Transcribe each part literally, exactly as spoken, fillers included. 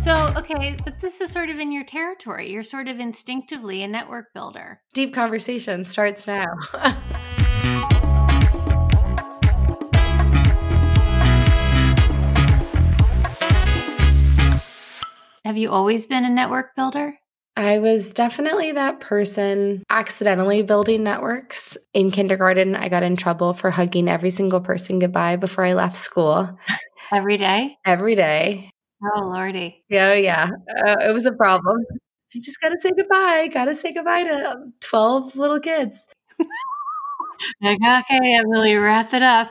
So, okay, but this is sort of in your territory. You're sort of instinctively a network builder. Deep conversation starts now. Have you always been a network builder? I was definitely that person accidentally building networks. In kindergarten, I got in trouble for hugging every single person goodbye before I left school. Every day? Every day. Oh, Lordy. Yeah, yeah. Uh, it was a problem. I just got to say goodbye. Got to say goodbye to twelve little kids. Like, okay, Emily, wrap it up.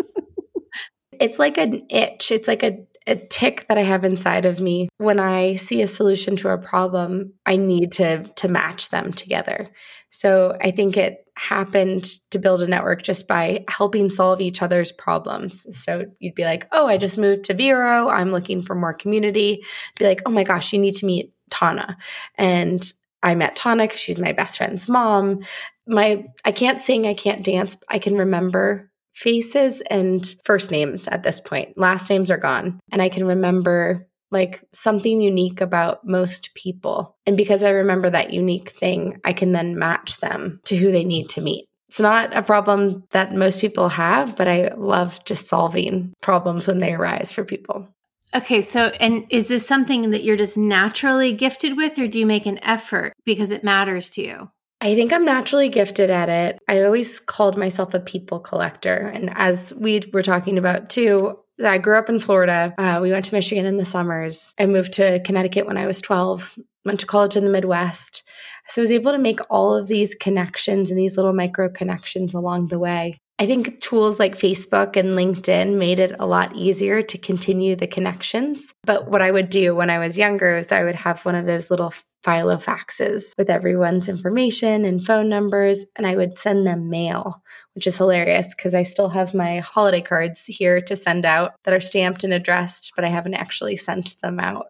It's like an itch. It's like a, a tick that I have inside of me. When I see a solution to a problem, I need to, to match them together. So I think it happened to build a network just by helping solve each other's problems. So you'd be like, oh, I just moved to Vero. I'm looking for more community. Be like, oh my gosh, you need to meet Tana. And I met Tana because she's my best friend's mom. My, I can't sing, I can't dance. I can remember faces and first names at this point. Last names are gone. And I can remember like something unique about most people. And because I remember that unique thing, I can then match them to who they need to meet. It's not a problem that most people have, but I love just solving problems when they arise for people. Okay, so, and is this something that you're just naturally gifted with, or do you make an effort because it matters to you? I think I'm naturally gifted at it. I always called myself a people collector. And as we were talking about too, I grew up in Florida. Uh, we went to Michigan in the summers. I moved to Connecticut when I was twelve, went to college in the Midwest. So I was able to make all of these connections and these little micro connections along the way. I think tools like Facebook and LinkedIn made it a lot easier to continue the connections. But what I would do when I was younger is I would have one of those little filofaxes with everyone's information and phone numbers, and I would send them mail, which is hilarious because I still have my holiday cards here to send out that are stamped and addressed, but I haven't actually sent them out.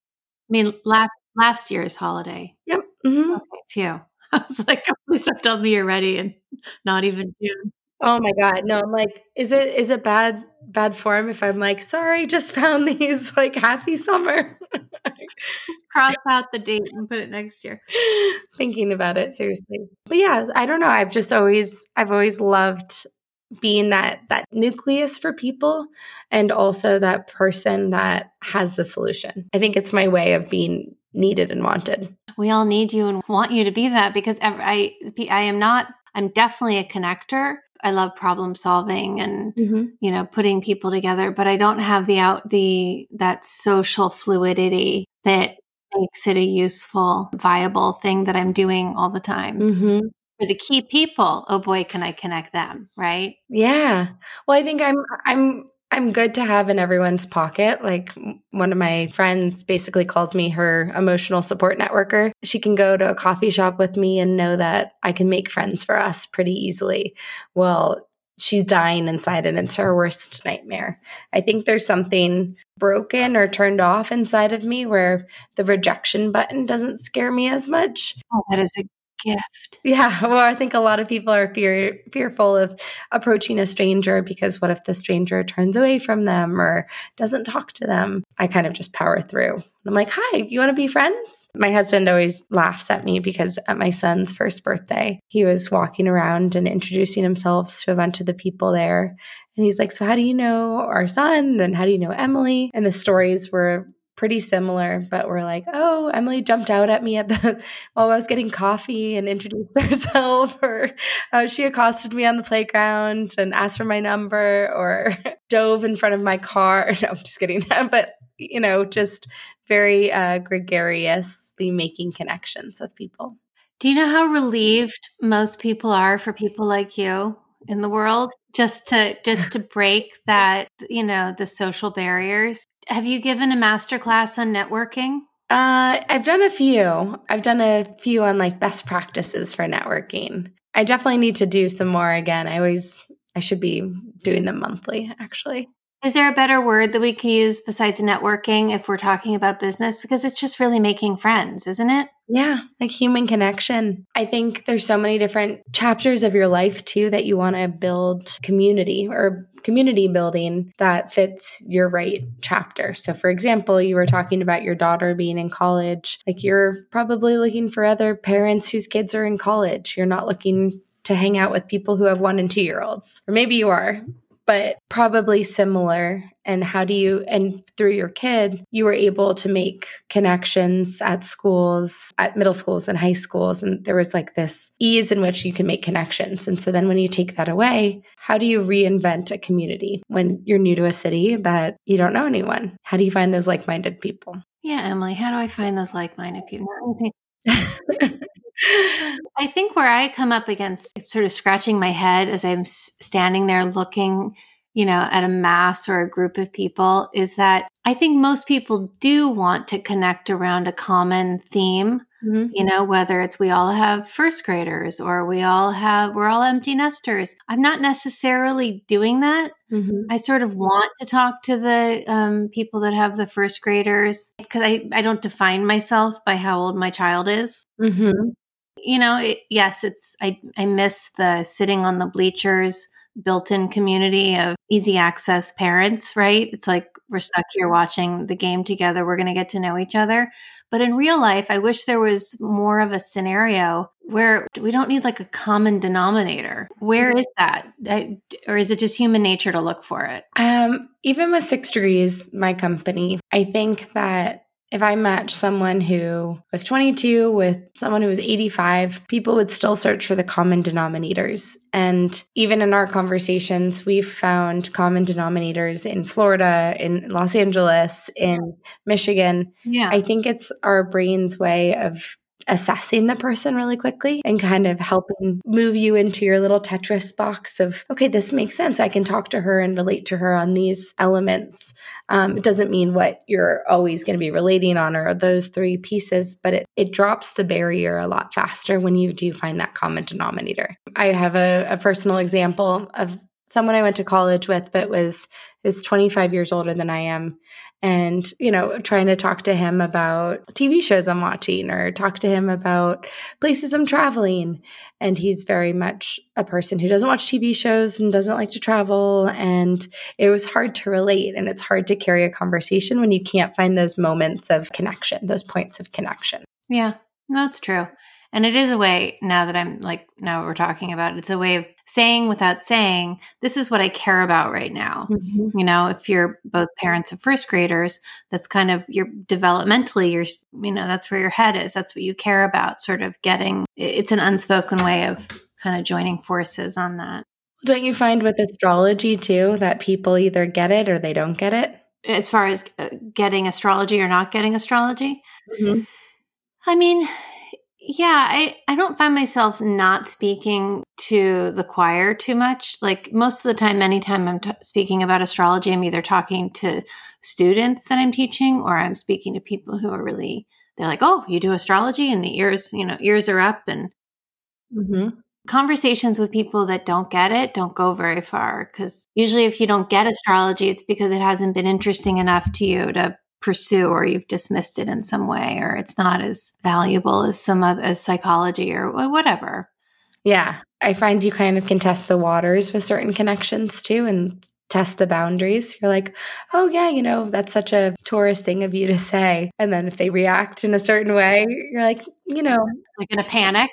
I mean, last last year's holiday. Yep. Mm-hmm. Okay, phew. I was like, please don't tell me you're ready and not even June. Oh my God. No, I'm like, is it is it bad bad form if I'm like, sorry, just found these, like, happy summer? Just cross out the date and put it next year. Thinking about it, seriously. But yeah, I don't know. I've just always I've always loved being that that nucleus for people and also that person that has the solution. I think it's my way of being needed and wanted. We all need you and want you to be that because I I am not I'm definitely a connector. I love problem solving and, mm-hmm. you know, putting people together, but I don't have the out, the, that social fluidity that makes it a useful, viable thing that I'm doing all the time. Mm-hmm. For the key people, oh boy, can I connect them, right? Yeah. Well, I think I'm, I'm, I'm good to have in everyone's pocket. Like one of my friends basically calls me her emotional support networker. She can go to a coffee shop with me and know that I can make friends for us pretty easily. Well, she's dying inside and it's her worst nightmare. I think there's something broken or turned off inside of me where the rejection button doesn't scare me as much. Oh, that is a gift. Yeah. Well, I think a lot of people are fear, fearful of approaching a stranger because what if the stranger turns away from them or doesn't talk to them? I kind of just power through. I'm like, hi, you want to be friends? My husband always laughs at me because at my son's first birthday, he was walking around and introducing himself to a bunch of the people there. And he's like, so how do you know our son? And how do you know Emily? And the stories were pretty similar, but we're like, oh, Emily jumped out at me at the while I was getting coffee and introduced herself, or uh, she accosted me on the playground and asked for my number, or dove in front of my car. No, I'm just kidding. But, you know, just very uh, gregariously making connections with people. Do you know how relieved most people are for people like you in the world? Just to just to break that, you know, the social barriers. Have you given a masterclass on networking? Uh, I've done a few. I've done a few on like best practices for networking. I definitely need to do some more again. I always, I should be doing them monthly, actually. Is there a better word that we can use besides networking if we're talking about business? Because it's just really making friends, isn't it? Yeah, like human connection. I think there's so many different chapters of your life too that you want to build community or community building that fits your right chapter. So for example, you were talking about your daughter being in college. Like you're probably looking for other parents whose kids are in college. You're not looking to hang out with people who have one and two year olds. Or maybe you are, but probably similar. And how do you, and through your kid, you were able to make connections at schools, at middle schools and high schools. And there was like this ease in which you can make connections. And so then when you take that away, how do you reinvent a community when you're new to a city that you don't know anyone? How do you find those like-minded people? Yeah, Emily, how do I find those like-minded people? I think where I come up against sort of scratching my head as I'm standing there looking, you know, at a mass or a group of people is that I think most people do want to connect around a common theme, mm-hmm. you know, whether it's we all have first graders or we all have, we're all empty nesters. I'm not necessarily doing that. Mm-hmm. I sort of want to talk to the um, people that have the first graders because I, I don't define myself by how old my child is. Mm-hmm. You know, it, yes, it's, I, I miss the sitting on the bleachers, built-in community of easy access parents, right? It's like we're stuck here watching the game together. We're going to get to know each other. But in real life, I wish there was more of a scenario where we don't need like a common denominator. Where is that? I, or is it just human nature to look for it? Um, even with Six Degrees, my company, I think that if I match someone who was twenty-two with someone who was eighty-five, people would still search for the common denominators. And even in our conversations, we've found common denominators in Florida, in Los Angeles, in Michigan. Yeah. I think it's our brain's way of assessing the person really quickly and kind of helping move you into your little Tetris box of, okay, this makes sense. I can talk to her and relate to her on these elements. Um, it doesn't mean what you're always going to be relating on or those three pieces, but it, it drops the barrier a lot faster when you do find that common denominator. I have a, a personal example of someone I went to college with, but was is twenty-five years older than I am. And, you know, trying to talk to him about T V shows I'm watching or talk to him about places I'm traveling. And he's very much a person who doesn't watch T V shows and doesn't like to travel. And it was hard to relate. And it's hard to carry a conversation when you can't find those moments of connection, those points of connection. Yeah, no, it's true. And it is a way, now that I'm like, now we're talking about it, it's a way of saying without saying, this is what I care about right now. Mm-hmm. You know, if you're both parents of first graders, that's kind of your developmentally, you're, you know, that's where your head is. That's what you care about, sort of getting, it's an unspoken way of kind of joining forces on that. Don't you find with astrology too, that people either get it or they don't get it? As far as getting astrology or not getting astrology? Mm-hmm. I mean, yeah, I, I don't find myself not speaking to the choir too much. Like most of the time, anytime I'm t- speaking about astrology, I'm either talking to students that I'm teaching or I'm speaking to people who are really, they're like, oh, you do astrology and the ears, you know, ears are up. And mm-hmm. conversations with people that don't get it don't go very far. Because usually if you don't get astrology, it's because it hasn't been interesting enough to you to pursue, or you've dismissed it in some way, or it's not as valuable as some other, as psychology or whatever. Yeah. I find you kind of can test the waters with certain connections too and test the boundaries. You're like, oh yeah, you know, that's such a Taurus thing of you to say. And then if they react in a certain way, you're like, you know. Like in a panic.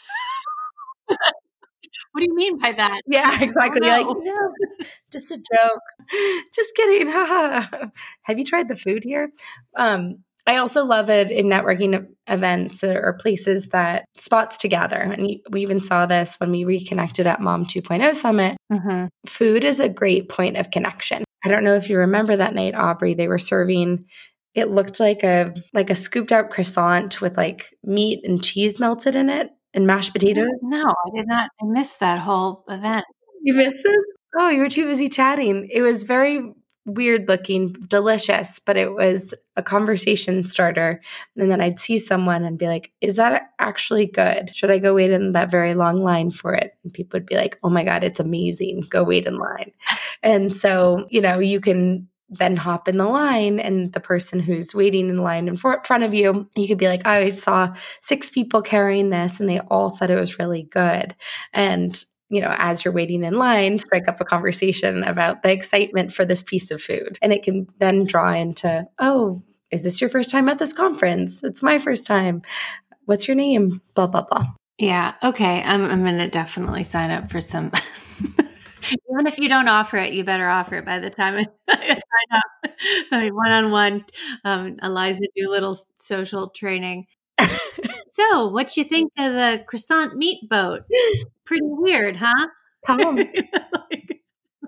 What do you mean by that? Yeah, exactly. Oh, no. You're like, no, just a joke. Just kidding. Have you tried the food here? Um, I also love it in networking events or places that spots together. And we even saw this when we reconnected at Mom two point oh Summit. Mm-hmm. Food is a great point of connection. I don't know if you remember that night, Aubrey, they were serving, it looked like a like a scooped out croissant with like meat and cheese melted in it. And mashed potatoes? No, I did not. I missed that whole event. You missed this? Oh, you were too busy chatting. It was very weird looking, delicious, but it was a conversation starter. And then I'd see someone and be like, is that actually good? Should I go wait in that very long line for it? And people would be like, oh my God, it's amazing. Go wait in line. And so, you know, you can then hop in the line, and the person who's waiting in line in front of you, you could be like, I saw six people carrying this and they all said it was really good. And you know, as you're waiting in line, strike up a conversation about the excitement for this piece of food. And it can then draw into, oh, is this your first time at this conference? It's my first time. What's your name? Blah, blah, blah. Yeah. Okay. I'm, I'm going to definitely sign up for some. Even if you don't offer it, you better offer it by the time I sign up. Like one-on-one, um, Eliza Doolittle social training. So, what you think of the croissant meat boat? Pretty weird, huh? Come. Like,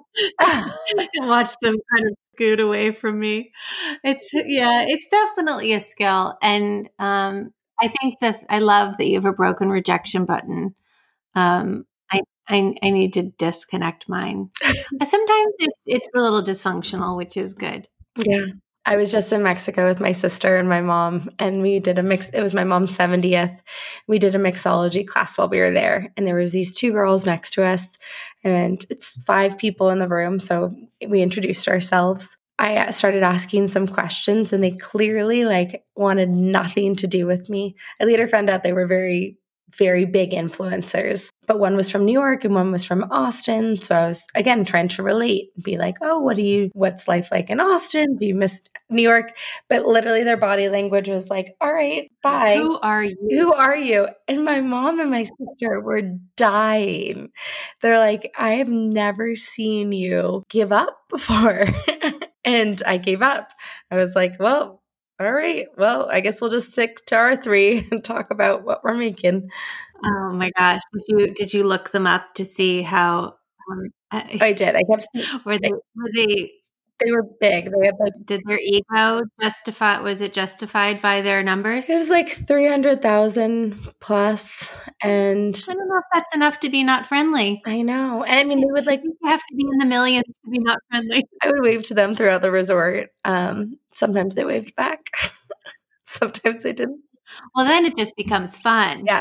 watch them kind of scoot away from me. It's yeah, it's definitely a skill, and um, I think that I love that you have a broken rejection button. Um, I, I I need to disconnect mine. Sometimes it's it's a little dysfunctional, which is good. Yeah. I was just in Mexico with my sister and my mom, and we did a mix. It was my mom's seventieth. We did a mixology class while we were there. And there was these two girls next to us, and it's five people in the room. So we introduced ourselves. I started asking some questions, and they clearly like wanted nothing to do with me. I later found out they were very very big influencers, but one was from New York and one was from Austin. So I was, again, trying to relate and be like, oh, what do you, what's life like in Austin? Do you miss New York? But literally their body language was like, all right, bye. Who are you? Who are you? And my mom and my sister were dying. They're like, I have never seen you give up before. And I gave up. I was like, well, all right. Well, I guess we'll just stick to our three and talk about what we're making. Oh my gosh! Did you did you look them up to see how? Um, I, I did. I kept. Were they were they? They were big. They had like. Did their ego justify? Was it justified by their numbers? It was like three hundred thousand plus, and I don't know if that's enough to be not friendly. I know. I mean, they would like you have to be in the millions to be not friendly. I would wave to them throughout the resort. Um, sometimes they waved back. Sometimes they didn't. Well, then it just becomes fun. Yeah.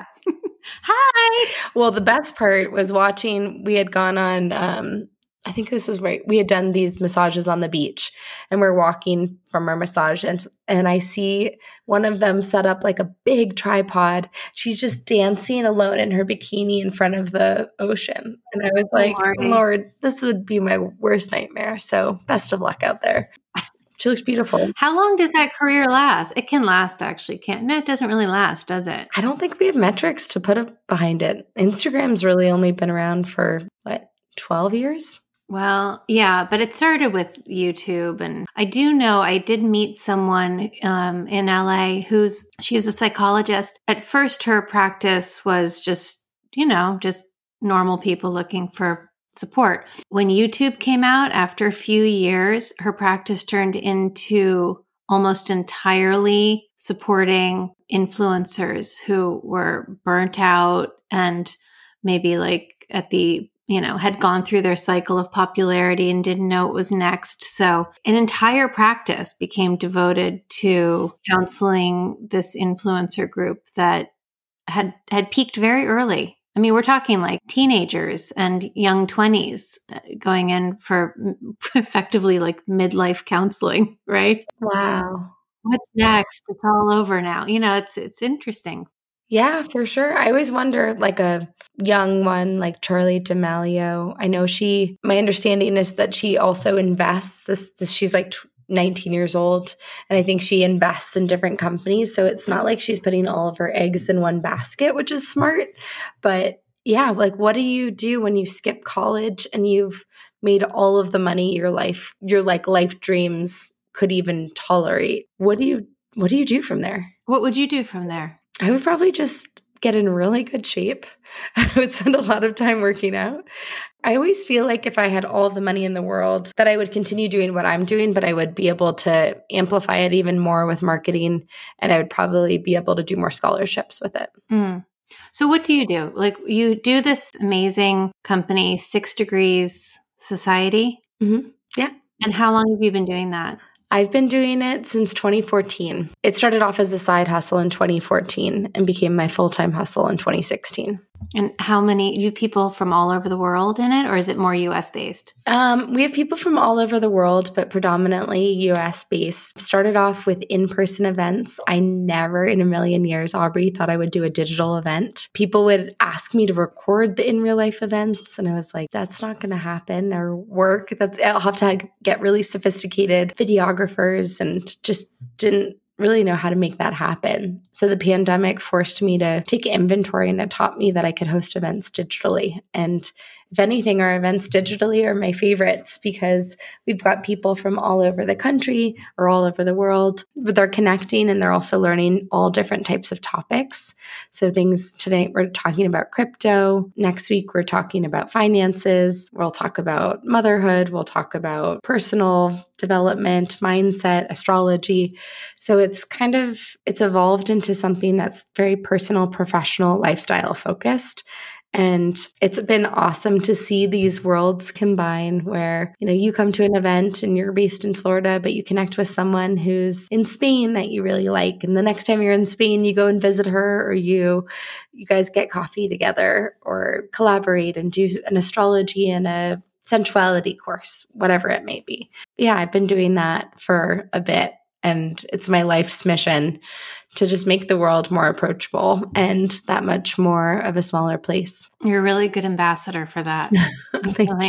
Hi. Well, the best part was watching. We had gone on. Um, I think this was right. We had done these massages on the beach, and we're walking from our massage, and and I see one of them set up like a big tripod. She's just dancing alone in her bikini in front of the ocean, and I was like, oh, Lord, this would be my worst nightmare. So best of luck out there. She looks beautiful. How long does that career last? It can last, actually. Can't no, it doesn't really last, does it? I don't think we have metrics to put up behind it. Instagram's really only been around for what, twelve years? Well, yeah, but it started with YouTube. And I do know I did meet someone um, in L A who's, she was a psychologist. At first, her practice was just, you know, just normal people looking for support. When YouTube came out, after a few years, her practice turned into almost entirely supporting influencers who were burnt out and maybe like at the you know, had gone through their cycle of popularity and didn't know what was next. So an entire practice became devoted to counseling this influencer group that had, had peaked very early. I mean, we're talking like teenagers and young twenties going in for effectively like midlife counseling, right? Wow. What's next? It's all over now. You know, it's, it's interesting. Yeah, for sure. I always wonder, like a young one like Charli D'Amelio. I know she, my understanding is that she also invests this, this she's like nineteen years old. And I think she invests in different companies. So it's not like she's putting all of her eggs in one basket, which is smart. But yeah, like what do you do when you skip college and you've made all of the money your life, your like life dreams could even tolerate? What do you, what do you do from there? What would you do from there? I would probably just get in really good shape. I would spend a lot of time working out. I always feel like if I had all the money in the world that I would continue doing what I'm doing, but I would be able to amplify it even more with marketing, and I would probably be able to do more scholarships with it. Mm. So what do you do? Like you do this amazing company, Six Degrees Society? Mm-hmm. Yeah. And how long have you been doing that? I've been doing it since twenty fourteen. It started off as a side hustle in twenty fourteen and became my full-time hustle in twenty sixteen. And how many, do you have people from all over the world in it, or is it more U S based? Um, we have people from all over the world, but predominantly U S based. Started off with in-person events. I never in a million years, Aubrey, thought I would do a digital event. People would ask me to record the in real life events. And I was like, that's not going to happen or work. That's, I'll have to get really sophisticated videographers, and just didn't really know how to make that happen. So the pandemic forced me to take inventory, and it taught me that I could host events digitally. And if anything, our events digitally are my favorites because we've got people from all over the country or all over the world, but they're connecting and they're also learning all different types of topics. So things today, we're talking about crypto. Next week, we're talking about finances. We'll talk about motherhood. We'll talk about personal development, mindset, astrology. So it's kind of, it's evolved into something that's very personal, professional, lifestyle focused. And it's been awesome to see these worlds combine where, you know, you come to an event and you're based in Florida, but you connect with someone who's in Spain that you really like. And the next time you're in Spain, you go and visit her, or you, you guys get coffee together or collaborate and do an astrology and a sensuality course, whatever it may be. Yeah, I've been doing that for a bit, and it's my life's mission to just make the world more approachable and that much more of a smaller place. You're a really good ambassador for that. Thank like-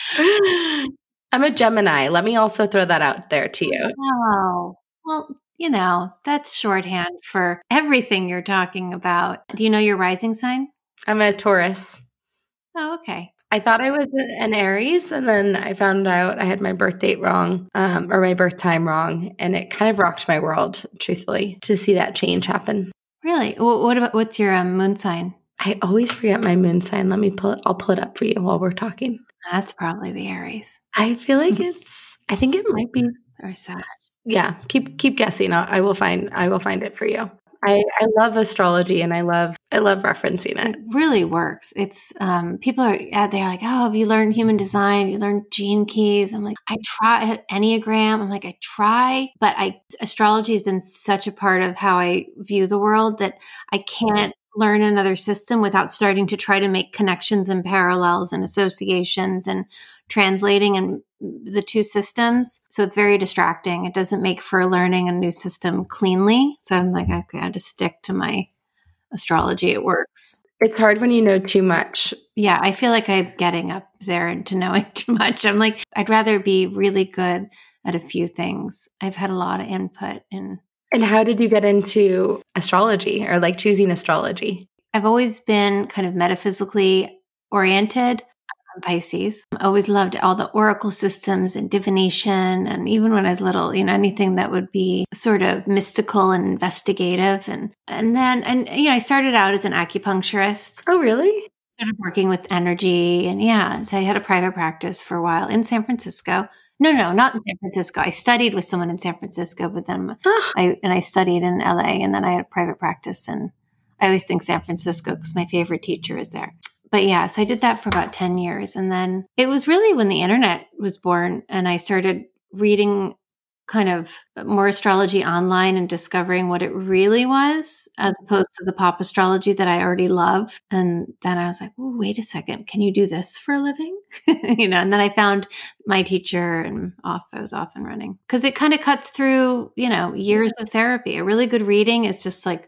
you. I'm a Gemini. Let me also throw that out there to you. Oh, well, you know, that's shorthand for everything you're talking about. Do you know your rising sign? I'm a Taurus. Oh, okay. I thought I was an Aries, and then I found out I had my birth date wrong, um, or my birth time wrong, and it kind of rocked my world, truthfully, to see that change happen. Really? Well, what about, what's your um, moon sign? I always forget my moon sign. Let me pull it. I'll pull it up for you while we're talking. That's probably the Aries. I feel like it's, I think it might be. Or Sag. Yeah. Keep, keep guessing. I'll, I will find, I will find it for you. I, I love astrology, and I love I love referencing it. It really works. It's um, people are they're like, oh, have you learned human design? Have you learned gene keys? I'm like, I try Enneagram. I'm like, I try, but I astrology has been such a part of how I view the world that I can't learn another system without starting to try to make connections and parallels and associations and translating and the two systems. So it's very distracting. It doesn't make for learning a new system cleanly. So I'm like, okay, I just stick to my astrology. It works. It's hard when you know too much. Yeah, I feel like I'm getting up there into knowing too much. I'm like, I'd rather be really good at a few things. I've had a lot of input in. And how did you get into astrology, or like choosing astrology? I've always been kind of metaphysically oriented. I'm Pisces. I always loved all the oracle systems and divination. And even when I was little, you know, anything that would be sort of mystical and investigative. And, and then, and, you know, I started out as an acupuncturist. Oh, really? Started working with energy. And yeah, so I had a private practice for a while in San Francisco. No, no, not in San Francisco. I studied with someone in San Francisco, but then I, and I studied in L A, and then I had a private practice. And I always think San Francisco because my favorite teacher is there. But yeah, so I did that for about ten years. And then it was really when the internet was born, and I started reading kind of more astrology online and discovering what it really was, as opposed to the pop astrology that I already loved. And then I was like, oh, wait a second, can you do this for a living? you know, and then I found my teacher, and off I was off and running. Because it kind of cuts through, you know, years of therapy. A really good reading is just like,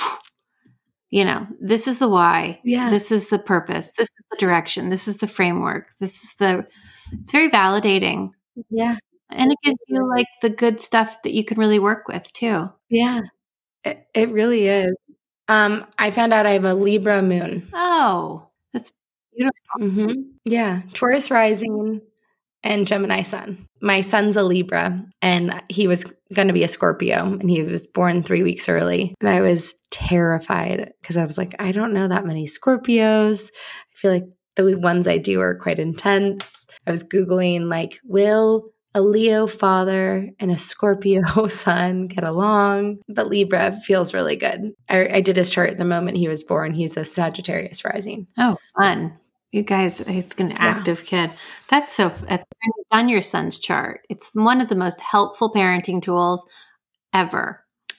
you know, this is the why. Yeah. This is the purpose. This is the direction. This is the framework. This is the, it's very validating. Yeah. And it gives you like the good stuff that you can really work with too. Yeah, it, it really is. Um, I found out I have a Libra moon. Oh, that's beautiful. Mm-hmm. Yeah. Taurus rising and Gemini sun. My son's a Libra, and he was going to be a Scorpio, and he was born three weeks early. And I was terrified because I was like, I don't know that many Scorpios. I feel like the ones I do are quite intense. I was Googling like, will a Leo father and a Scorpio son get along? But Libra feels really good. I, I did his chart the moment he was born. He's a Sagittarius rising. Oh, fun. You guys, it's an active yeah. kid. That's so, on your son's chart. It's one of the most helpful parenting tools ever.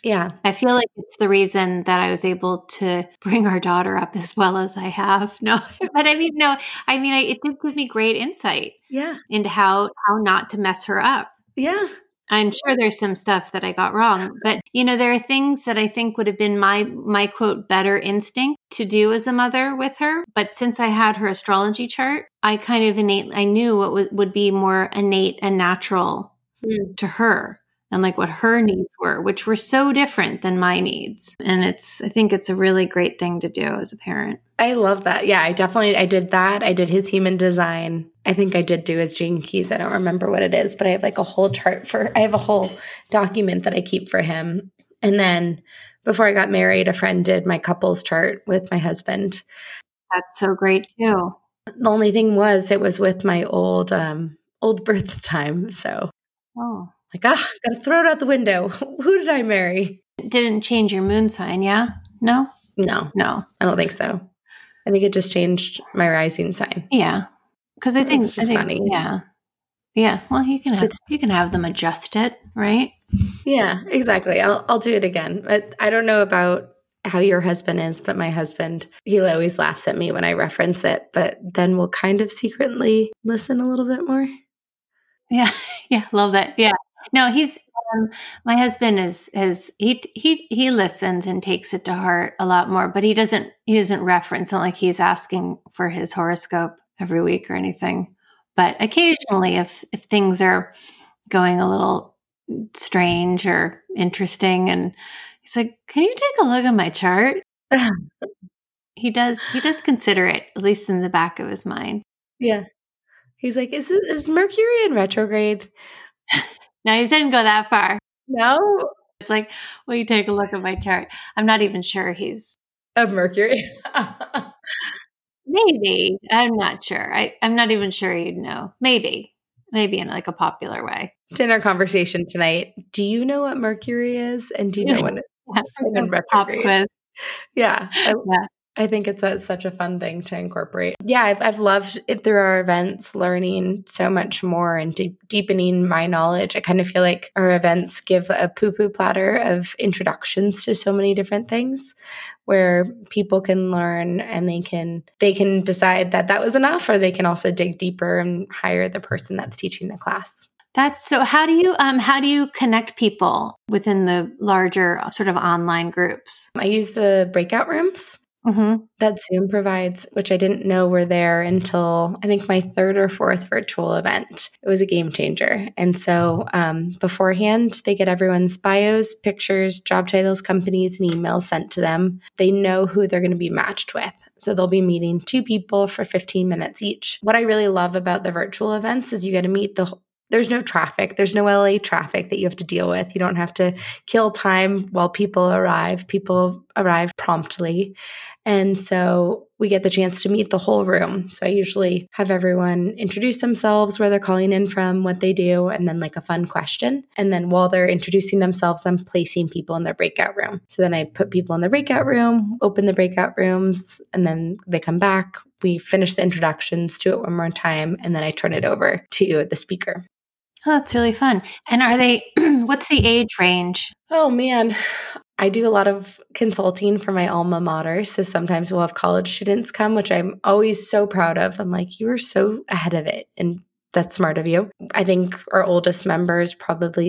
Yeah. I feel like it's the reason that I was able to bring our daughter up as well as I have. No, but I mean, no, I mean, I, it did give me great insight Yeah. into how, how not to mess her up. Yeah. I'm sure there's some stuff that I got wrong, but you know, there are things that I think would have been my, my quote, better instinct to do as a mother with her. But since I had her astrology chart, I kind of innate, I knew what would, would be more innate and natural mm. to her. And like what her needs were, which were so different than my needs. And it's, I think it's a really great thing to do as a parent. I love that. Yeah, I definitely, I did that. I did his human design. I think I did do his gene keys. I don't remember what it is, but I have like a whole chart for, I have a whole document that I keep for him. And then before I got married, a friend did my couples chart with my husband. That's so great too. The only thing was it was with my old, um, old birth time. So. Oh. Like, ah, gotta throw it out the window. Who did I marry? It didn't change your moon sign, yeah? No? No. No. I don't think so. I think it just changed my rising sign. Yeah. Because I think it's just I think, funny. Yeah. Yeah. Well, you can have it's, you can have them adjust it, right? Yeah, exactly. I'll I'll do it again. But I don't know about how your husband is, but my husband, he always laughs at me when I reference it, but then we'll kind of secretly listen a little bit more. Yeah. Yeah. Love that. Yeah. No, he's, um, my husband is, is, he, he, he listens and takes it to heart a lot more, but he doesn't, he doesn't reference, not like he's asking for his horoscope every week or anything. But occasionally if, if things are going a little strange or interesting and he's like, can you take a look at my chart? He does, he does consider it, at least in the back of his mind. Yeah. He's like, is it, is Mercury in retrograde? No, he didn't go that far. No. It's like, will you take a look at my chart? I'm not even sure he's of Mercury. Maybe. I'm not sure. I, I'm not even sure you'd know. Maybe. Maybe in like a popular way. Dinner conversation tonight. Do you know what Mercury is? And do you know when it's in retrograde? Pop quiz. Yeah. I, yeah. I think it's a, such a fun thing to incorporate. Yeah, I've, I've loved it through our events, learning so much more and de- deepening my knowledge. I kind of feel like our events give a poo-poo platter of introductions to so many different things where people can learn and they can they can decide that that was enough, or they can also dig deeper and hire the person that's teaching the class. That's so how do you um how do you connect people within the larger sort of online groups? I use the breakout rooms. Mm-hmm. That Zoom provides, which I didn't know were there until I think my third or fourth virtual event. It was a game changer. And so um, beforehand, they get everyone's bios, pictures, job titles, companies, and emails sent to them. They know who they're going to be matched with. So they'll be meeting two people for fifteen minutes each. What I really love about the virtual events is you get to meet the There's no traffic. There's no L A traffic that you have to deal with. You don't have to kill time while people arrive. People arrive promptly. And so we get the chance to meet the whole room. So I usually have everyone introduce themselves, where they're calling in from, what they do, and then like a fun question. And then while they're introducing themselves, I'm placing people in their breakout room. So then I put people in the breakout room, open the breakout rooms, and then they come back. We finish the introductions, do it one more time, and then I turn it over to the speaker. Oh, that's really fun. And are they, what's the age range? Oh, man. I do a lot of consulting for my alma mater. So sometimes we'll have college students come, which I'm always so proud of. I'm like, you were so ahead of it. And that's smart of you. I think our oldest member is probably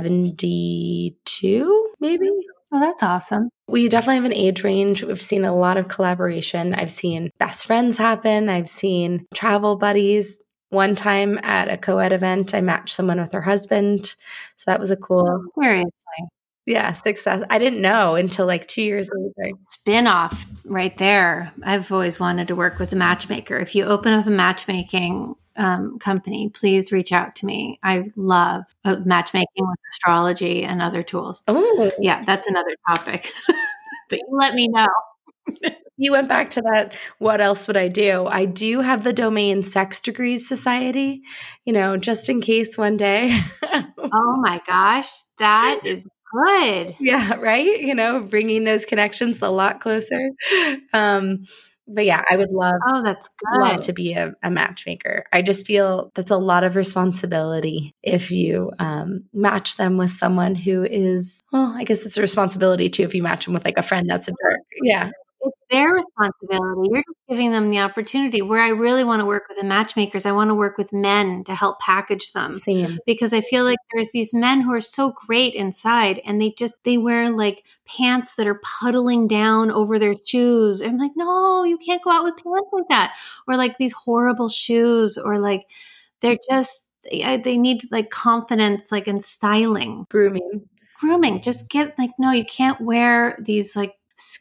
seventy-two, maybe. Oh, that's awesome. We definitely have an age range. We've seen a lot of collaboration. I've seen best friends happen. I've seen travel buddies. One time at a co-ed event, I matched someone with her husband. So that was a cool. Seriously. Yeah, success. I didn't know until like two years later. Spin-off right there. I've always wanted to work with a matchmaker. If you open up a matchmaking um, company, please reach out to me. I love uh, matchmaking with astrology and other tools. Oh, yeah, that's another topic. But you let me know. You went back to that, what else would I do? I do have the domain Sex Degrees Society, you know, just in case one day. Oh my gosh, that is good. Yeah, right? You know, bringing those connections a lot closer. Um, but yeah, I would love, oh, that's good. love to be a, a matchmaker. I just feel that's a lot of responsibility if you um, match them with someone who is, well, I guess it's a responsibility too if you match them with like a friend that's a jerk. Yeah. It's their responsibility. You're just giving them the opportunity. Where I really want to work with the matchmakers, I want to work with men to help package them. Same. Because I feel like there's these men who are so great inside and they just, they wear like pants that are puddling down over their shoes. I'm like, no, you can't go out with pants like that. Or like these horrible shoes, or like they're just, they need like confidence, like in styling. Grooming. Grooming. Just get like, no, you can't wear these like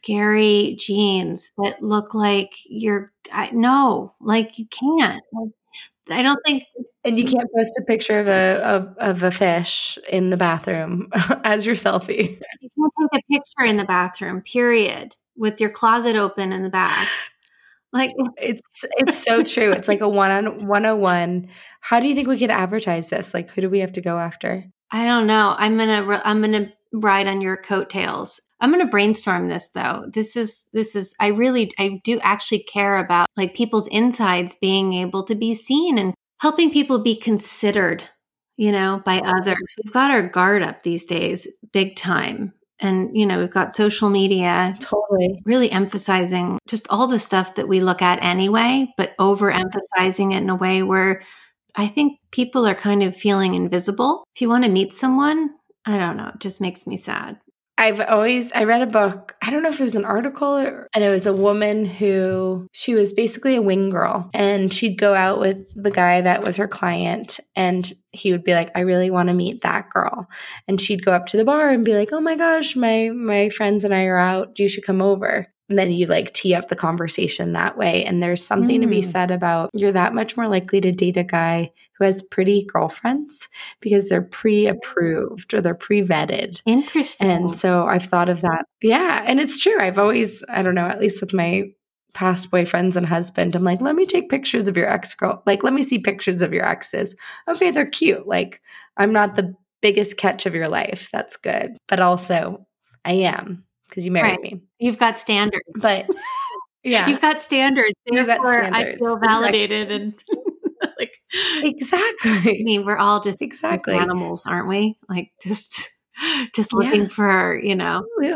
scary jeans that look like you're, I, no, like you can't. Like, I don't think. And you can't post a picture of a of, of a fish in the bathroom as your selfie. You can't take a picture in the bathroom, period, with your closet open in the back. Like it's it's so true. It's like a one on one oh one. How do you think we could advertise this? Like, who do we have to go after? I don't know. I'm gonna I'm gonna ride on your coattails. I'm going to brainstorm this though. This is, this is, I really, I do actually care about like people's insides being able to be seen and helping people be considered, you know, by others. We've got our guard up these days, big time. And, you know, we've got social media totally really emphasizing just all the stuff that we look at anyway, but overemphasizing it in a way where I think people are kind of feeling invisible. If you want to meet someone, I don't know, it just makes me sad. I've always, I read a book, I don't know if it was an article, or, and it was a woman who, she was basically a wing girl, and she'd go out with the guy that was her client, and he would be like, I really want to meet that girl. And she'd go up to the bar and be like, oh my gosh, my, my friends and I are out, you should come over. And then you like tee up the conversation that way. And there's something mm. to be said about you're that much more likely to date a guy who has pretty girlfriends because they're pre-approved or they're pre-vetted. Interesting. And so I've thought of that. Yeah. And it's true. I've always, I don't know, at least with my past boyfriends and husband, I'm like, let me take pictures of your ex-girl. Like, let me see pictures of your exes. Okay, they're cute. Like, I'm not the biggest catch of your life. That's good. But also, I am. Because you married right. me. You've got standards. But yeah. You've got standards. You've got standards. I feel validated exactly. and like exactly. I mean, we're all just exactly animals, aren't we? Like just just looking yeah. for, you know. Yeah.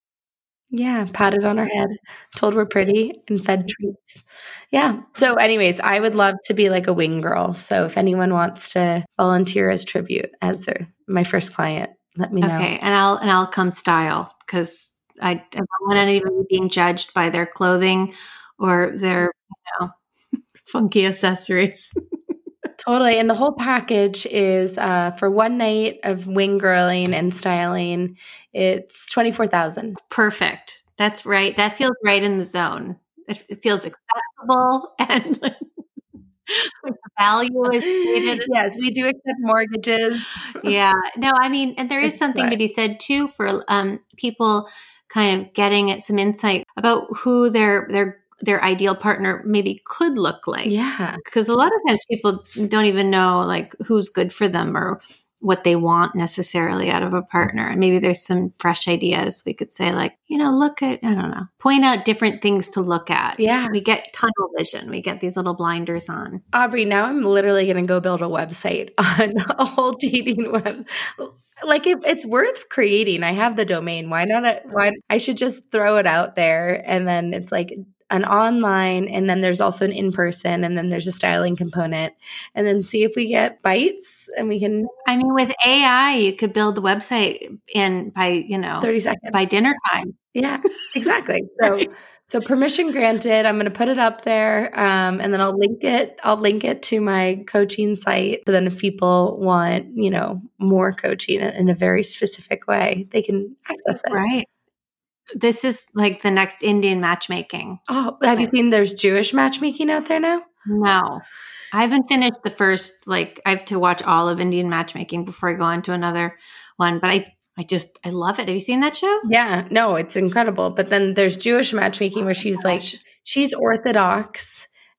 yeah, patted on our head, told we're pretty, and fed treats. Yeah. So anyways, I would love to be like a wing girl. So if anyone wants to volunteer as tribute as their my first client, let me know. Okay. And I'll and I'll come style because I, I don't want anybody being judged by their clothing or their, you know, funky accessories. Totally. And the whole package is uh, for one night of wing girling and styling. It's twenty-four thousand dollars. Perfect. That's right. That feels right in the zone. It, it feels accessible and like, like the value is needed. Yes, we do accept mortgages. Yeah. No, I mean, and there is something to be said too for um, people kind of getting at some insight about who their their their ideal partner maybe could look like. Yeah. Because a lot of times people don't even know like who's good for them or what they want necessarily out of a partner. And maybe there's some fresh ideas we could say like, you know, look at, I don't know, point out different things to look at. Yeah. We get tunnel vision. We get these little blinders on. Aubrey, now I'm literally going to go build a website on a whole dating web. Like it, it's worth creating. I have the domain. Why not? A, why I should just throw it out there, and then it's like an online, and then there's also an in-person, and then there's a styling component, and then see if we get bites, and we can. I mean, with A I, you could build the website in by you know thirty seconds by dinner time. Yeah, exactly. So. Right. So permission granted, I'm going to put it up there, um, and then I'll link it. I'll link it to my coaching site. So then if people want, you know, more coaching in a very specific way, they can access it. Right. This is like the next Indian matchmaking. Oh, have you seen there's Jewish matchmaking out there now? No. I haven't finished the first, like I have to watch all of Indian matchmaking before I go on to another one, but I I just, I love it. Have you seen that show? Yeah, no, it's incredible. But then there's Jewish matchmaking where she's like, she's Orthodox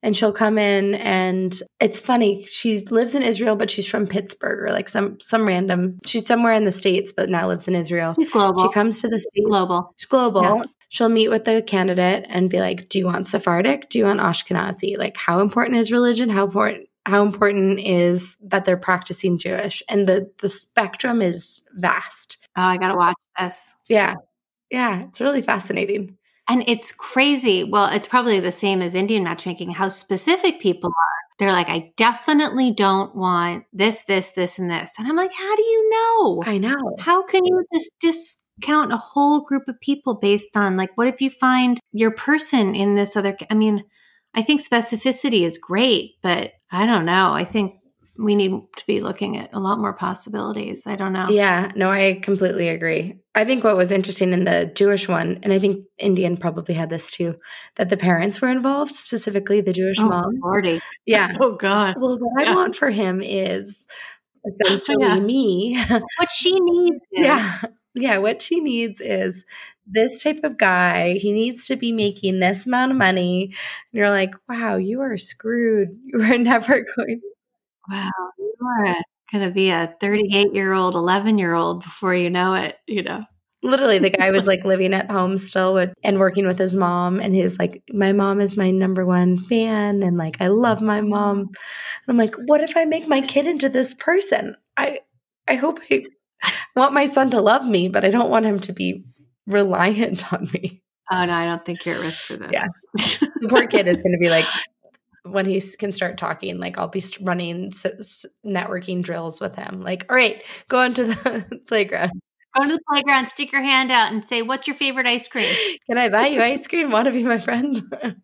And she'll come in, and it's funny. She lives in Israel, but she's from Pittsburgh or like some some random. She's somewhere in the States, but now lives in Israel. She's global. She comes to the States. Global. She's global. Yeah. She'll meet with the candidate and be like, "Do you want Sephardic? Do you want Ashkenazi? Like, how important is religion? How important?" How important is that they're practicing Jewish? And the, the spectrum is vast. Oh, I got to watch this. Yeah. Yeah. It's really fascinating. And it's crazy. Well, it's probably the same as Indian matchmaking, how specific people are. They're like, I definitely don't want this, this, this, and this. And I'm like, how do you know? I know. How can you just discount a whole group of people based on, like, what if you find your person in this other? I mean, I think specificity is great, but I don't know. I think we need to be looking at a lot more possibilities. I don't know. Yeah, no, I completely agree. I think what was interesting in the Jewish one, and I think Indian probably had this too, that the parents were involved, specifically the Jewish oh, mom. Lordy. Yeah. Oh, God. Well, what yeah. I want for him is essentially yeah. me. What she needs is. Yeah. Yeah, what she needs is this type of guy. He needs to be making this amount of money. And you're like, wow, you are screwed. You are never going. Wow, you are going to be a thirty-eight-year-old, eleven-year-old before you know it, you know. Literally, the guy was like living at home still with, and working with his mom. And he's like, my mom is my number one fan. And like, I love my mom. And I'm like, what if I make my kid into this person? I, I hope I want my son to love me, but I don't want him to be reliant on me. Oh, no, I don't think you're at risk for this. Yeah. The poor kid is going to be like, when he can start talking, like I'll be running s- networking drills with him. Like, all right, go into the playground. Go to the playground, stick your hand out and say, what's your favorite ice cream? Can I buy you ice cream? Want to be my friend?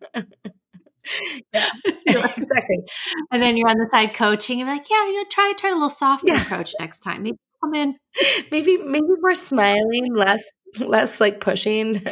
Yeah, exactly. And then you're on the side coaching. You're like, yeah, you know, try, try a little softer yeah. approach next time. Maybe come in. Maybe, maybe more smiling, less, less like pushing.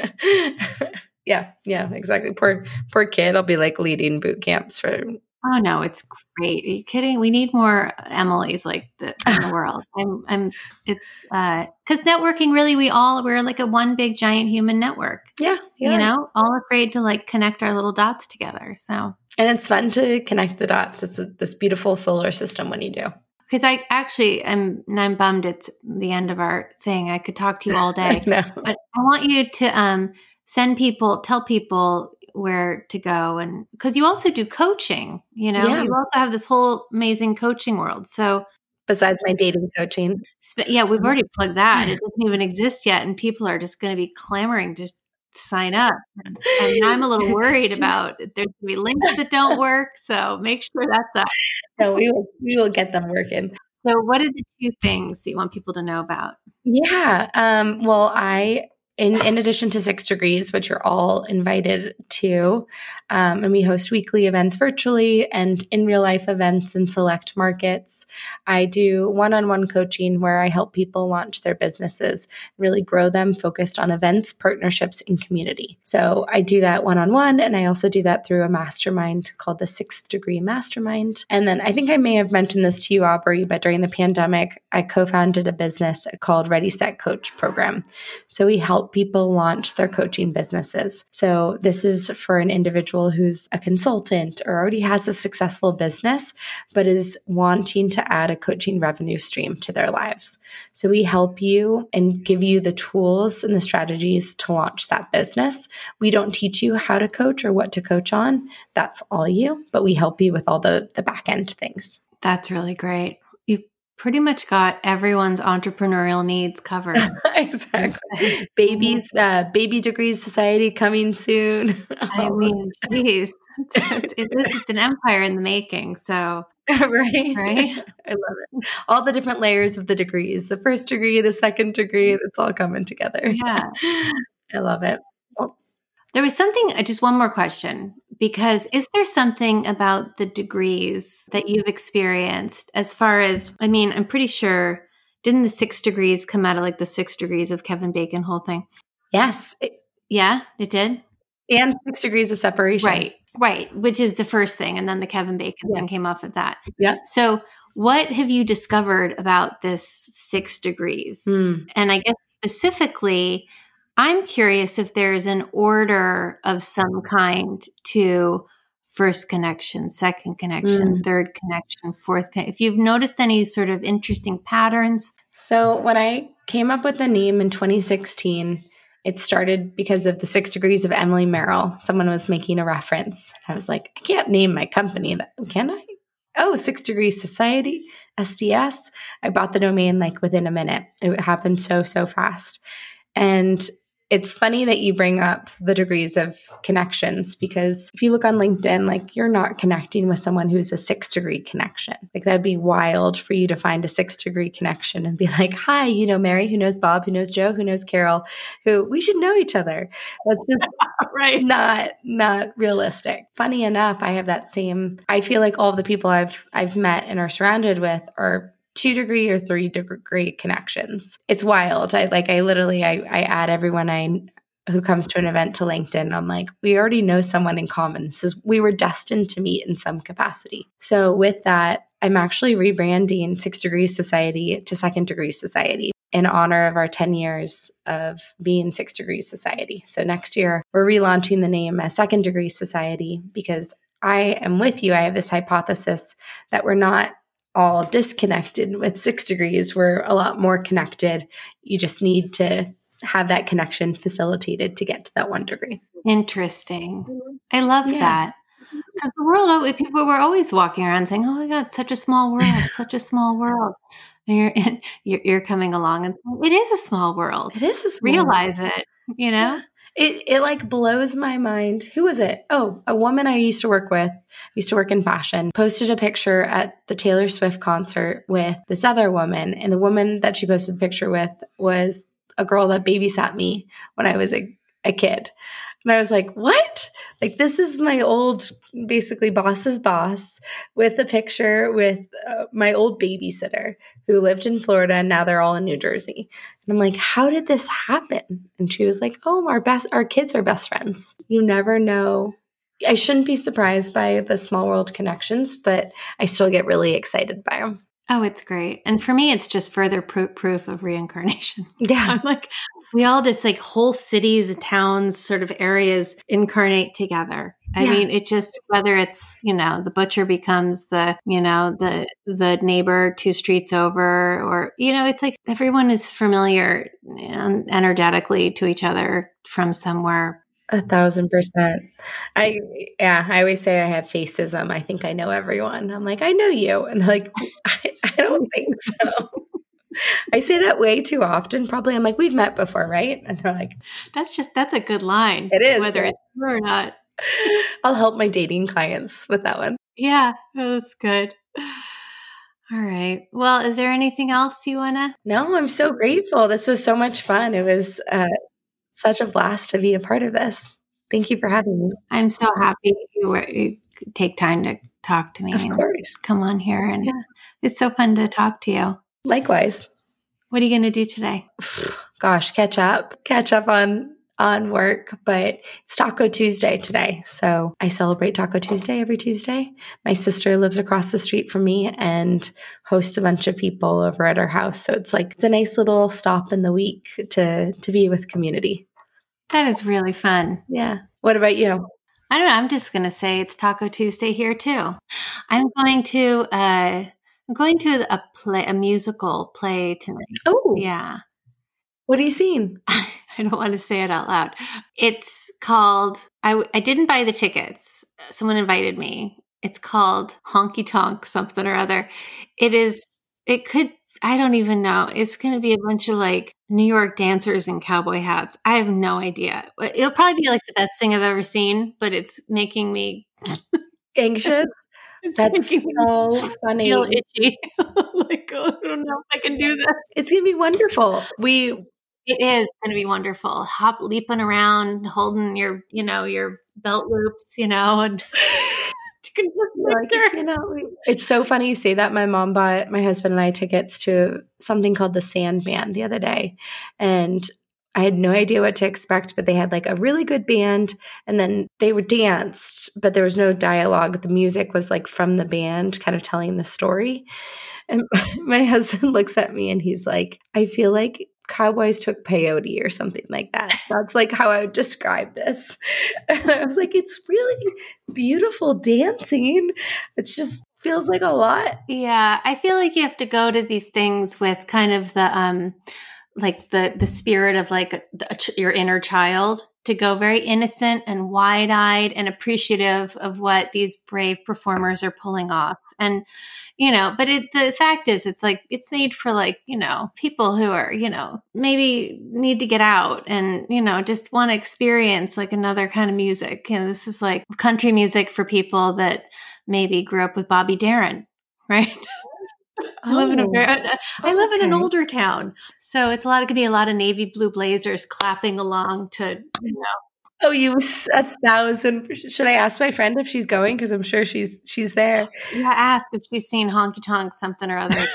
Yeah, yeah, exactly. Poor, poor kid. I'll be like leading boot camps for. Oh no, it's great. Are you kidding? We need more Emilys like the, in the world. I'm, I'm. It's uh, because networking really, we all we're like a one big giant human network. Yeah, yeah, you know, all afraid to like connect our little dots together. So, and it's fun to connect the dots. It's a, this beautiful solar system when you do. Because I actually am, I'm bummed it's the end of our thing. I could talk to you all day, no. but I want you to um. send people, tell people where to go. And because you also do coaching, you know, yeah. you also have this whole amazing coaching world. So besides my dating coaching. Yeah, we've already plugged that. It doesn't even exist yet. And people are just going to be clamoring to sign up. I mean, I'm a little worried about there's going to be links that don't work. So make sure that's up. No, we will, we will get them working. So what are the two things that you want people to know about? Yeah. Um, well, I... In, in addition to Six Degrees, which you're all invited to, um, and we host weekly events virtually and in real life events in select markets. I do one-on-one coaching where I help people launch their businesses, really grow them, focused on events, partnerships, and community. So I do that one-on-one, and I also do that through a mastermind called the Sixth Degree Mastermind. And then I think I may have mentioned this to you, Aubrey, but during the pandemic, I co-founded a business called Ready, Set, Coach program. So we help people launch their coaching businesses. So this is for an individual who's a consultant or already has a successful business, but is wanting to add a coaching revenue stream to their lives. So we help you and give you the tools and the strategies to launch that business. We don't teach you how to coach or what to coach on. That's all you, but we help you with all the, the back end things. That's really great. Pretty much got everyone's entrepreneurial needs covered. Exactly. Babies, uh, Baby Degrees Society coming soon. I mean, geez, it's, it's, it's an empire in the making. So, right, right. I love it. All the different layers of the degrees, the first degree, the second degree, it's all coming together. Yeah. I love it. Well, there was something, just one more question, because is there something about the degrees that you've experienced as far as, I mean, I'm pretty sure, didn't the six degrees come out of like the six degrees of Kevin Bacon whole thing? Yes. It, yeah, it did. And six degrees of separation. Right, right. Which is the first thing. And then the Kevin Bacon yeah. thing came off of that. Yeah. So what have you discovered about this six degrees? Mm. And I guess specifically, I'm curious if there's an order of some kind to first connection, second connection, mm. third connection, fourth connection. If you've noticed any sort of interesting patterns. So when I came up with the name in twenty sixteen, it started because of the Six Degrees of Emily Merrill. Someone was making a reference. I was like, I can't name my company. Can I? Oh, Six Degrees Society, S D S. I bought the domain like within a minute. It happened so, so fast. And it's funny that you bring up the degrees of connections, because if you look on LinkedIn, like you're not connecting with someone who's a six degree connection. Like that'd be wild for you to find a six degree connection and be like, hi, you know, Mary, who knows Bob, who knows Joe, who knows Carol, who we should know each other. That's just right. not, not realistic. Funny enough, I have that same, I feel like all of the people I've, I've met and are surrounded with are two degree or three degree connections. It's wild. I like, I literally, I, I add everyone I who comes to an event to LinkedIn. I'm like, we already know someone in common. So we were destined to meet in some capacity. So with that, I'm actually rebranding Six Degrees Society to Second Degree Society in honor of our ten years of being Six Degrees Society. So next year, we're relaunching the name as Second Degree Society, because I am with you. I have this hypothesis that we're not all disconnected with six degrees. We're a lot more connected. You just need to have that connection facilitated to get to that one degree. Interesting. I love yeah. that. Because the world, people were always walking around saying, oh my God, such a small world, such a small world. And you're, and you're, you're coming along and it is a small world. It is a small Realize world. it, you know? Yeah. It it like blows my mind. Who was it? Oh, a woman I used to work with, used to work in fashion, posted a picture at the Taylor Swift concert with this other woman. And the woman that she posted the picture with was a girl that babysat me when I was a, a kid. And I was like, what? Like, this is my old, basically boss's boss with a picture with uh, my old babysitter who lived in Florida, and now they're all in New Jersey. And I'm like, how did this happen? And she was like, oh, our best, our kids are best friends. You never know. I shouldn't be surprised by the small world connections, but I still get really excited by them. Oh, it's great. And for me, it's just further pro- proof of reincarnation. Yeah. I'm like, we all just like whole cities, towns, sort of areas incarnate together. I yeah. mean, it just, whether it's, you know, the butcher becomes the, you know, the, the neighbor two streets over, or, you know, it's like everyone is familiar energetically to each other from somewhere. A thousand percent. I, yeah, I always say I have facism. I think I know everyone. I'm like, I know you. And they're like, I, I don't think so. I say that way too often. Probably I'm like, we've met before, right? And they're like, that's just, that's a good line. It is. Whether it's true or not. I'll help my dating clients with that one. Yeah, that's good. All right. Well, is there anything else you want to? No, I'm so grateful. This was so much fun. It was uh, such a blast to be a part of this. Thank you for having me. I'm so happy you, were, you take time to talk to me. Of course. Come on here. And yeah. It's so fun to talk to you. Likewise. What are you going to do today? Gosh, catch up. Catch up on on work, but it's Taco Tuesday today. So I celebrate Taco Tuesday every Tuesday. My sister lives across the street from me and hosts a bunch of people over at her house. So it's like, it's a nice little stop in the week to, to be with community. That is really fun. Yeah. What about you? I don't know. I'm just going to say it's Taco Tuesday here too. I'm going to, uh, I'm going to a play, a musical play tonight. Oh, yeah. What are you seeing? I don't want to say it out loud. It's called, I, I didn't buy the tickets. Someone invited me. It's called Honky Tonk something or other. It is, it could, I don't even know. It's going to be a bunch of like New York dancers in cowboy hats. I have no idea. It'll probably be like the best thing I've ever seen, but it's making me anxious. That's so funny. Feel itchy. Like, oh, I don't know if I can do that. It's going to be wonderful. We, It is going to be wonderful. Hop, leaping around, holding your, you know, your belt loops, you know, and like, you know, it's so funny you say that. My mom bought my husband and I tickets to something called the Sandman the other day, and I had no idea what to expect, but they had like a really good band, and then they were danced, but there was no dialogue. The music was like from the band kind of telling the story. And my husband looks at me and he's like, I feel like cowboys took peyote or something like that. That's like how I would describe this. And I was like, it's really beautiful dancing. It just feels like a lot. Yeah. I feel like you have to go to these things with kind of the, um, like the, the spirit of like the, your inner child, to go very innocent and wide-eyed and appreciative of what these brave performers are pulling off. And, you know, but it, the fact is, it's like, it's made for like, you know, people who are, you know, maybe need to get out and, you know, just want to experience like another kind of music. You know, this is like country music for people that maybe grew up with Bobby Darin, right? I live in a very, I live okay. in an older town, so it's a lot. It could be a lot of navy blue blazers clapping along to, you know. Oh, you a thousand. Should I ask my friend if she's going? Because I'm sure she's she's there. Yeah, ask if she's seen Honky Tonk something or other.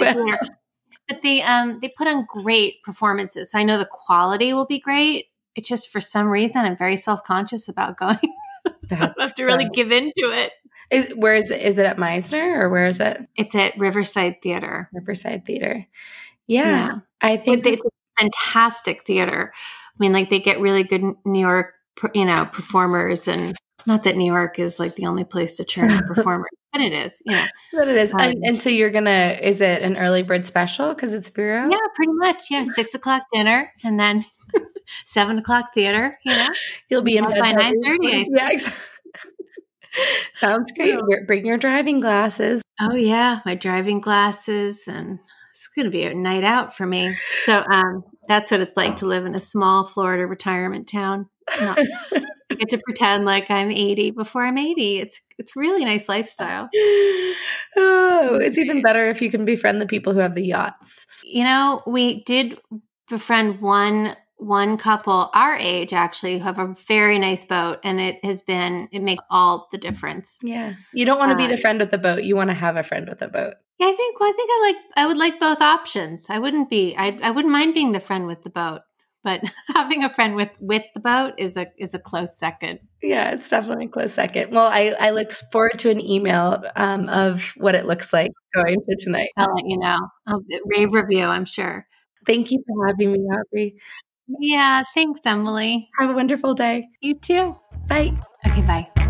But they um they put on great performances, so I know the quality will be great. It's just for some reason I'm very self conscious about going. I have to really give into it. Is, where is it? Is it at Meisner or where is it? It's at Riverside Theater. Riverside Theater. Yeah. yeah. I think it's a fantastic theater. I mean, like they get really good New York, you know, performers, and not that New York is like the only place to churn out performers, but it is, you know. But it is. Um, and, and so you're going to, is it an early bird special because it's Bureau? Yeah, pretty much. Yeah. Six o'clock dinner and then seven o'clock theater, you know. You'll be in bed by nine thirty. Yeah, exactly. Sounds great. Bring your driving glasses. Oh yeah, my driving glasses, and it's going to be a night out for me. So um, that's what it's like to live in a small Florida retirement town. No, I get to pretend like I'm eighty before I'm eighty. It's it's really nice lifestyle. Oh, it's even better if you can befriend the people who have the yachts. You know, we did befriend one. One couple our age actually who have a very nice boat, and it has been, it makes all the difference. Yeah. You don't want to be the friend with the boat. You want to have a friend with a boat. Yeah, I think, well, I think I like, I would like both options. I wouldn't be, I I wouldn't mind being the friend with the boat, but having a friend with, with the boat is a, is a close second. Yeah, it's definitely a close second. Well, I, I look forward to an email um, of what it looks like going to tonight. I'll let you know. I'll rave review, I'm sure. Thank you for having me, Aubrey. Yeah, thanks, Emily. Have a wonderful day. You too. Bye. Okay, bye.